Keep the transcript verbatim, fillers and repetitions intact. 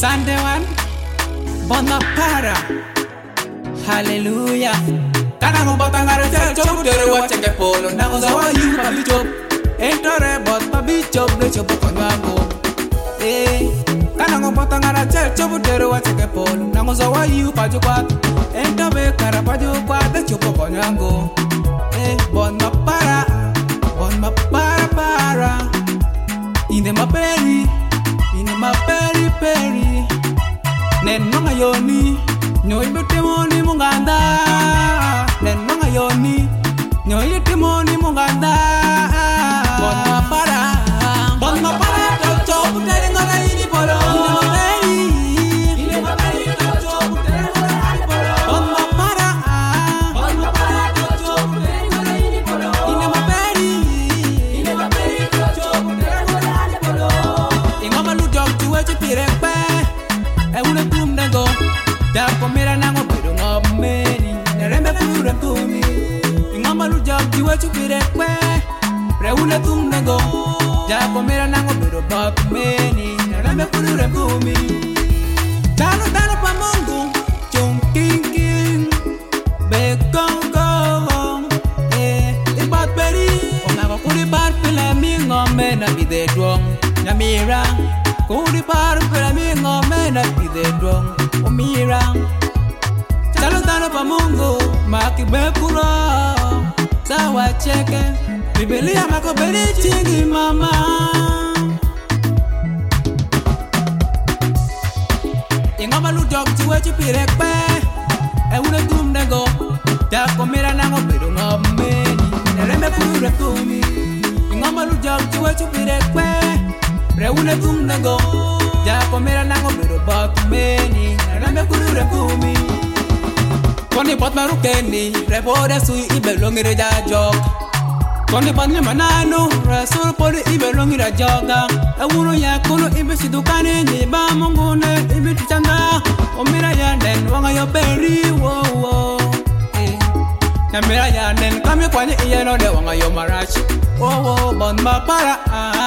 Sunday one, Bona para, Hallelujah. Kana mo batangara chel chop dere wacha ke polo na go zawa yu pabi chop. Entore bot pabi chop de chop konyango. Eh, kana mo batangara chel chop dere wacha ke polo na go zawa yu pajo kwat. Entobe kara pajo kwat de chop konyango. Eh, bona para, bona para para. Inde maperi, inde maperi peri. Nen manga yoni, nyoy betemoni munganda. Nen manga yoni, nyoy betemoni munganda. Bon ma para, bon ma para, to chop tere ngara ini polo. Ine ma peri, ine ma peri, to chop tere ngara ini polo. Bon ma para, bon ma para, to chop tere ngara ini polo. Ine ma peri, ine ma peri, to chop tere ngara ini polo. Ingoma lu jog tuwe chipire pe. E una tum nego, da komera nango pero ngomeni, nerembe kuru tumi. Ingoma lu jog jiwa chupire kwe, pre una tum nego, da komera nango pero ngomeni, nerembe kuru tumi. Tano tano pa mungu, chung king king, be gong gong, eh, ibat beri, onga kuri bar pila mi ngome na bide duong, nyamira. Kuri par para mi ngome na pide dong umirang Chalo tano pa mungu makibe kuro Sawa cheke Biblia mako beri chingi mama Ingoma lu dog chiwe chipire kpe E une tum nego Da komira nango pero ngome Nereme kuru repumi Ingoma lu dog chiwe chipire kpe Reúne tum nego, ya comera nango pero bot meni, rambe kurure kumi. Koni pot marukeni, repore sui ibelongire ja jog. Koni pot ni manano, rasul poli ibelongire joga. Euro ya kuno ibe sidukane ni ba mongone ibe tuchanga. Omira ya nen wanga yo beri wo wo. Na mira ya nen kami kwani iye no de wanga yo marachi. Wo wo bon ma para.